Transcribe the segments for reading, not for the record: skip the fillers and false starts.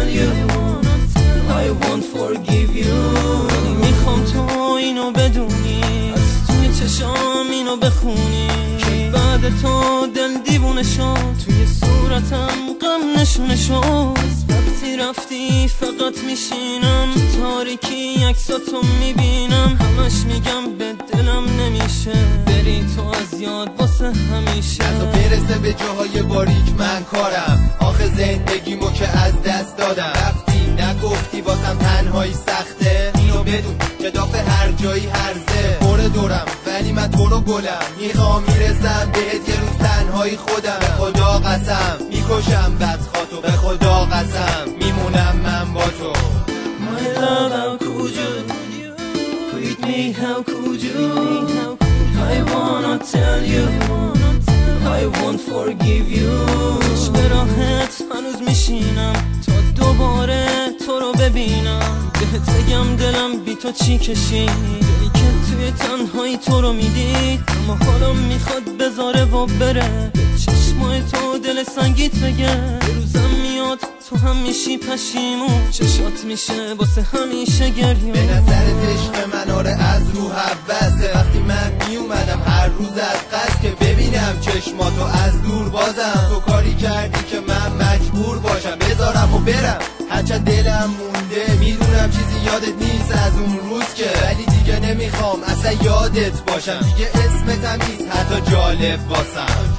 tell you I won't forgive you. میخوام تو اینو بدونی، از توی چشام اینو بخونی که بعد تو دل دیوونه شد، توی صورتم غم نشونه شد. وقتی رفتی فقط میشینم تو تاریکی عکساتو میبینم، همش میگم به دلم نمیشه بری تو از یاد واسه همیشه. از برسه به جاهای باریک من کارم، آخه زندگیمو که از دست دادم. رفتی نگفتی واسم تنهایی سخته، اینو بدون که دافه هر جایی هرزه. دورم ولی من تو رو گلم، میخوام میرسم بهت یه روز تنهایی خودم. به خدا قسم میکشم بدخواتو، به خدا قسم میمونم من با تو. My love, how could you quit me, how could you? I wanna tell you I won't forgive you. به راحت هنوز میشینم تا دوباره تو رو ببینم، بهت بگم دلم بی تو چی کشید، دلی که توی تنهایی تو رو میدید، اما حالا میخواد بذاره و بره. به چشمای تو دل سنگیت بگه روزم میاد تو هم میشی پشیمون، چشات میشه واسه همیشه گریون. به نظرت عشق من آره از رو حوثه، وقتی من میومدم هر روز از قصد که ببینم چشماتو از دور بازم. تو کاری کردی که من مجبور باشم بذارم و برم، هرچند دلم مونده میدونم چیزی یادت نیست از اون روز که، ولی دیگه نمیخوام اصلا یادت باشم، دیگه اسمت هم نیست حتی جالب واسم.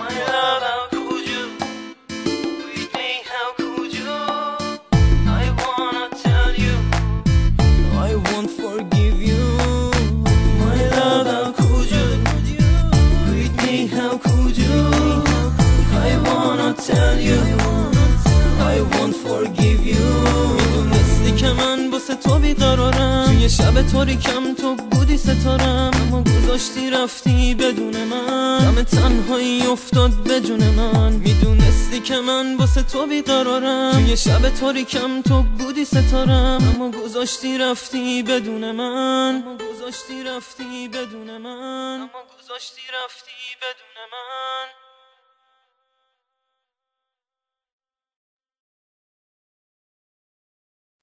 Tell you I won't forgive you. میدونستی که من واسه تو بیقرارم، توی شب تاریکم تو بودی ستارم، اما گذاشتی رفتی بدون من، غم تنهایی افتاد به جون من. میدونستی که من واسه تو بیقرارم، توی شب تاریکم تو بودی ستارم، اما گذاشتی رفتی بدون من، اما گذاشتی رفتی بدون من، اما گذاشتی رفتی بدون من.